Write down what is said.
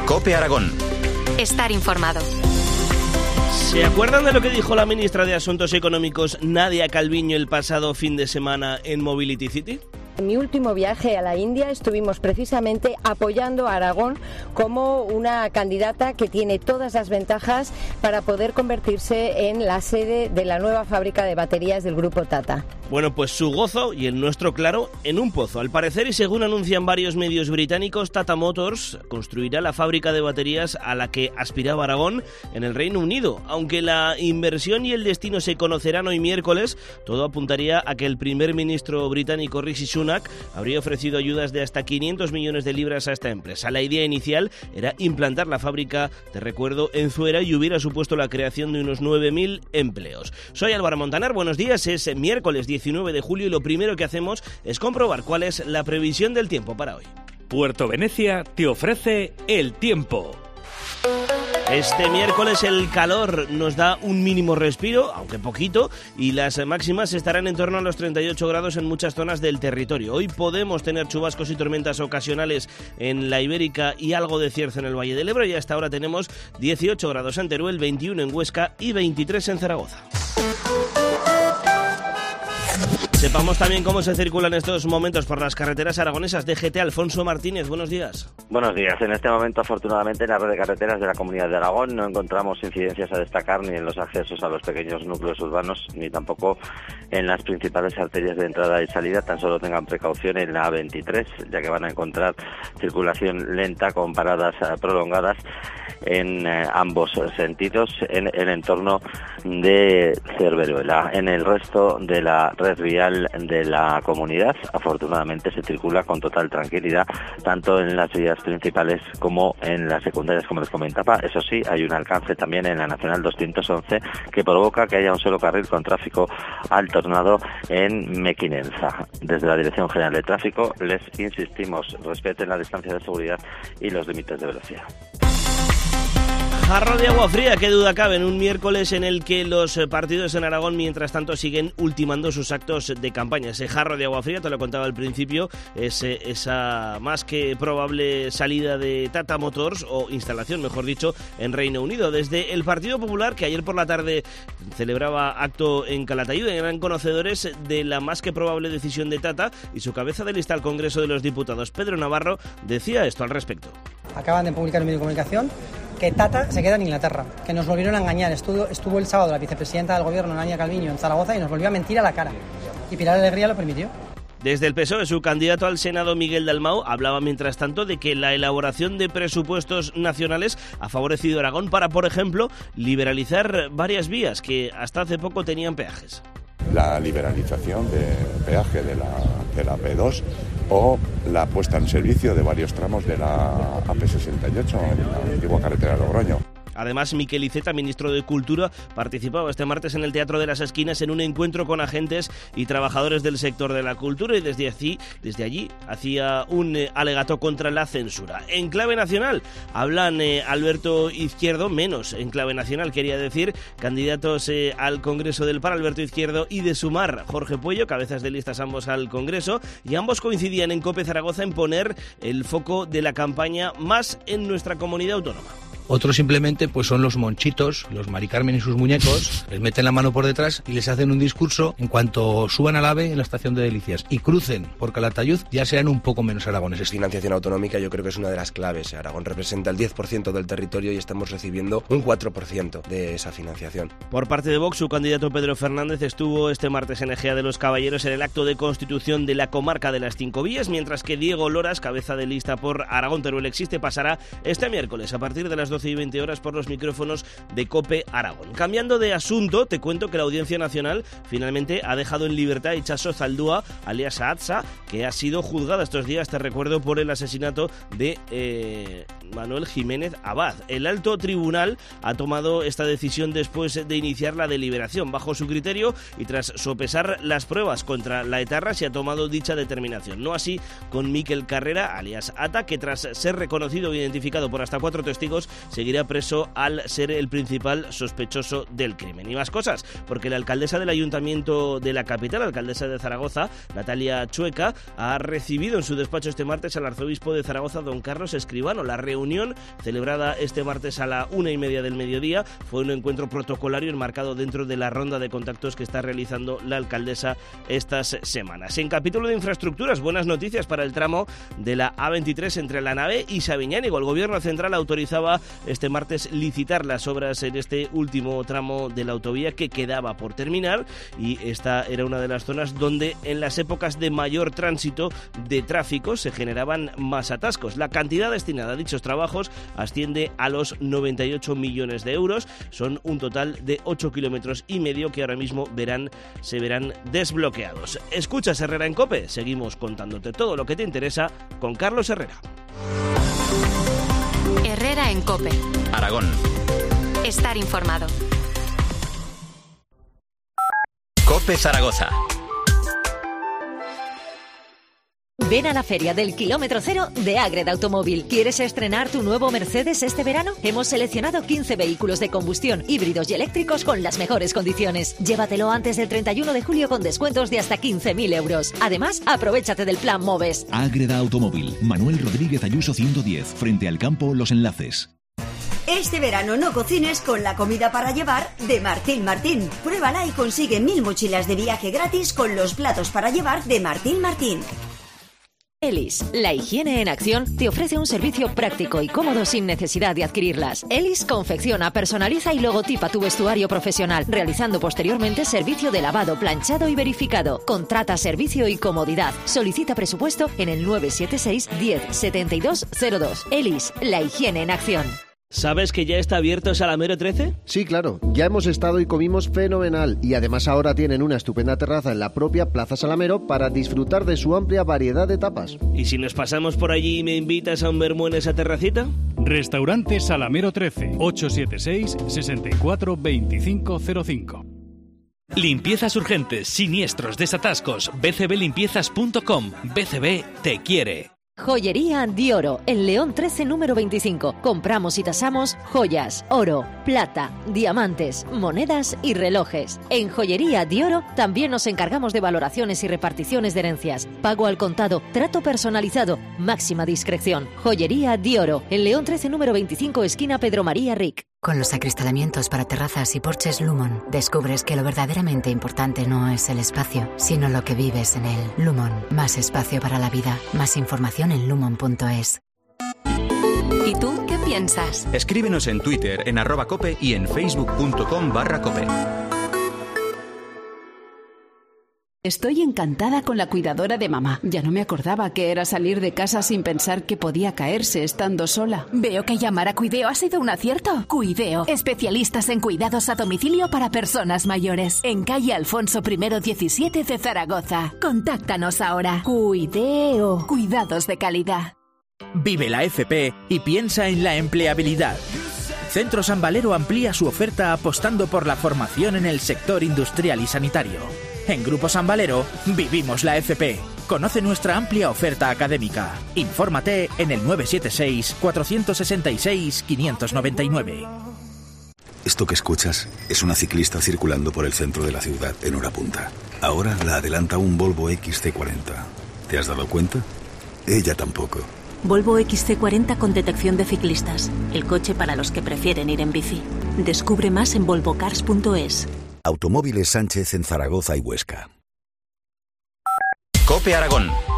COPE Aragón. Estar informado. ¿Se acuerdan de lo que dijo la ministra de Asuntos Económicos, Nadia Calviño, el pasado fin de semana en Mobility City? En mi último viaje a la India estuvimos precisamente apoyando a Aragón como una candidata que tiene todas las ventajas para poder convertirse en la sede de la nueva fábrica de baterías del grupo Tata. Bueno, pues su gozo y el nuestro, claro, en un pozo. Al parecer, y según anuncian varios medios británicos, Tata Motors construirá la fábrica de baterías a la que aspiraba Aragón en el Reino Unido. Aunque la inversión y el destino se conocerán hoy miércoles, todo apuntaría a que el primer ministro británico Rishi Sunak habría ofrecido ayudas de hasta 500 millones de libras a esta empresa. La idea inicial era implantar la fábrica, te recuerdo, en Zuera, y hubiera supuesto la creación de unos 9.000 empleos. Soy Álvaro Montaner, buenos días, es miércoles 19 de julio y lo primero que hacemos es comprobar cuál es la previsión del tiempo para hoy. Puerto Venecia te ofrece el tiempo. Este miércoles el calor nos da un mínimo respiro, aunque poquito, y las máximas estarán en torno a los 38 grados en muchas zonas del territorio. Hoy podemos tener chubascos y tormentas ocasionales en la Ibérica y algo de cierzo en el Valle del Ebro, y hasta ahora tenemos 18 grados en Teruel, 21 en Huesca y 23 en Zaragoza. Sepamos también cómo se circula en estos momentos por las carreteras aragonesas. DGT, Alfonso Martínez, buenos días. Buenos días. En este momento, afortunadamente, en la red de carreteras de la Comunidad de Aragón no encontramos incidencias a destacar ni en los accesos a los pequeños núcleos urbanos, ni tampoco en las principales arterias de entrada y salida. Tan solo tengan precaución en la A23, ya que van a encontrar circulación lenta con paradas prolongadas en ambos sentidos en el entorno de Cerveruela. En el resto de la red vial de la comunidad, afortunadamente, se circula con total tranquilidad, tanto en las vías principales como en las secundarias, como les comentaba. Eso sí, hay un alcance también en la Nacional 211 que provoca que haya un solo carril con tráfico alternado en Mequinenza. Desde la Dirección General de Tráfico les insistimos, respeten la distancia de seguridad y los límites de velocidad. Jarro de agua fría, qué duda cabe, en un miércoles en el que los partidos en Aragón, mientras tanto, siguen ultimando sus actos de campaña. Ese jarro de agua fría, te lo contaba al principio, es esa más que probable salida de Tata Motors, o instalación, mejor dicho, en Reino Unido. Desde el Partido Popular, que ayer por la tarde celebraba acto en Calatayud, eran conocedores de la más que probable decisión de Tata, y su cabeza de lista al Congreso de los Diputados, Pedro Navarro, decía esto al respecto. Acaban de publicar en medio de comunicación que Tata se queda en Inglaterra, que nos volvieron a engañar. Estuvo el sábado la vicepresidenta del gobierno, Nadia Calviño, en Zaragoza, y nos volvió a mentir a la cara. Y Pilar Alegría lo permitió. Desde el PSOE, su candidato al Senado, Miguel Dalmau, hablaba mientras tanto de que la elaboración de presupuestos nacionales ha favorecido a Aragón para, por ejemplo, liberalizar varias vías que hasta hace poco tenían peajes. La liberalización del peaje de la P2 o la puesta en servicio de varios tramos de la AP68, la antigua carretera de Logroño. Además, Miquel Iceta, ministro de Cultura, participaba este martes en el Teatro de las Esquinas en un encuentro con agentes y trabajadores del sector de la cultura, y desde allí hacía un alegato contra la censura. En clave nacional hablan Alberto Izquierdo, menos en clave nacional, quería decir, candidatos al Congreso del PAR, Alberto Izquierdo, y de Sumar, Jorge Puello, cabezas de listas ambos al Congreso, y ambos coincidían en COPE Zaragoza en poner el foco de la campaña más en nuestra comunidad autónoma. Otros simplemente pues son los monchitos, los Mari Carmen y sus muñecos, les meten la mano por detrás y les hacen un discurso en cuanto suban al AVE en la estación de Delicias y crucen por Calatayud, ya serán un poco menos aragoneses. Financiación autonómica yo creo que es una de las claves. Aragón representa el 10% del territorio y estamos recibiendo un 4% de esa financiación. Por parte de Vox, su candidato Pedro Fernández estuvo este martes en Ejea de los Caballeros en el acto de constitución de la comarca de las Cinco Vías, mientras que Diego Loras, cabeza de lista por Aragón Teruel Existe, pasará este miércoles a partir de las 12:20 horas por los micrófonos de COPE Aragón. Cambiando de asunto, te cuento que la Audiencia Nacional finalmente ha dejado en libertad a Itxaso Zaldúa, alias Ahatza, que ha sido juzgada estos días, te recuerdo, por el asesinato de Manuel Jiménez Abad. El alto tribunal ha tomado esta decisión después de iniciar la deliberación. Bajo su criterio y tras sopesar las pruebas contra la etarra, se ha tomado dicha determinación. No así con Miquel Carrera, alias Ata, que tras ser reconocido e identificado por hasta 4 testigos, seguirá preso al ser el principal sospechoso del crimen. Y más cosas, porque la alcaldesa del Ayuntamiento de la capital, alcaldesa de Zaragoza, Natalia Chueca, ha recibido en su despacho este martes al arzobispo de Zaragoza, don Carlos Escribano. La reunión, celebrada este martes a la 1:30 del mediodía, fue un encuentro protocolario enmarcado dentro de la ronda de contactos que está realizando la alcaldesa estas semanas. En capítulo de infraestructuras, buenas noticias para el tramo de la A23 entre La Nave y Sabiñánigo. El Gobierno Central autorizaba este martes licitar las obras en este último tramo de la autovía que quedaba por terminar, y esta era una de las zonas donde en las épocas de mayor tránsito de tráfico se generaban más atascos. La cantidad destinada a dichos trabajos asciende a los 98 millones de euros. Son un total de 8,5 kilómetros que ahora mismo se verán desbloqueados. Escuchas Herrera en COPE. Seguimos contándote todo lo que te interesa con Carlos Herrera. Herrera en COPE. Aragón. Estar informado. COPE Zaragoza. Ven a la feria del kilómetro cero de Ágreda Automóvil. ¿Quieres estrenar tu nuevo Mercedes este verano? Hemos seleccionado 15 vehículos de combustión, híbridos y eléctricos con las mejores condiciones. Llévatelo antes del 31 de julio con descuentos de hasta 15.000 euros. Además, aprovéchate del plan MOVES. Ágreda Automóvil. Manuel Rodríguez Ayuso 110. Frente al campo Los Enlaces. Este verano no cocines con la comida para llevar de Martín Martín. Pruébala y consigue 1000 mochilas de viaje gratis con los platos para llevar de Martín Martín. Elis, la higiene en acción, te ofrece un servicio práctico y cómodo sin necesidad de adquirirlas. Elis confecciona, personaliza y logotipa tu vestuario profesional, realizando posteriormente servicio de lavado, planchado y verificado. Contrata servicio y comodidad. Solicita presupuesto en el 976 10 72 02. Elis, la higiene en acción. ¿Sabes que ya está abierto Salamero 13? Sí, claro. Ya hemos estado y comimos fenomenal. Y además ahora tienen una estupenda terraza en la propia Plaza Salamero para disfrutar de su amplia variedad de tapas. ¿Y si nos pasamos por allí y me invitas a un vermú en esa terracita? Restaurante Salamero 13, 876 64 2505. Limpiezas urgentes, siniestros, desatascos. bcblimpiezas.com. BCB te quiere. Joyería Dioro, en León 13 número 25. Compramos y tasamos joyas, oro, plata, diamantes, monedas y relojes. En Joyería Dioro también nos encargamos de valoraciones y reparticiones de herencias. Pago al contado, trato personalizado, máxima discreción. Joyería Dioro, en León 13 número 25, esquina Pedro María Ric. Con los acristalamientos para terrazas y porches Lumon, descubres que lo verdaderamente importante no es el espacio, sino lo que vives en él. Lumon, más espacio para la vida. Más información en lumon.es. ¿Y tú qué piensas? Escríbenos en Twitter, en @cope y en facebook.com/cope. Estoy encantada con la cuidadora de mamá. Ya no me acordaba que era salir de casa sin pensar que podía caerse estando sola. Veo que llamar a Cuideo ha sido un acierto. Cuideo, especialistas en cuidados a domicilio para personas mayores. En calle Alfonso I 17 de Zaragoza. Contáctanos ahora. Cuideo, cuidados de calidad. Vive la FP y piensa en la empleabilidad. Centro San Valero amplía su oferta apostando por la formación en el sector industrial y sanitario. En Grupo San Valero vivimos la FP. Conoce nuestra amplia oferta académica. Infórmate en el 976 466 599. Esto que escuchas es una ciclista circulando por el centro de la ciudad en hora punta. Ahora la adelanta un Volvo XC40. ¿Te has dado cuenta? Ella tampoco. Volvo XC40 con detección de ciclistas. El coche para los que prefieren ir en bici. Descubre más en volvocars.es. Automóviles Sánchez en Zaragoza y Huesca. COPE Aragón.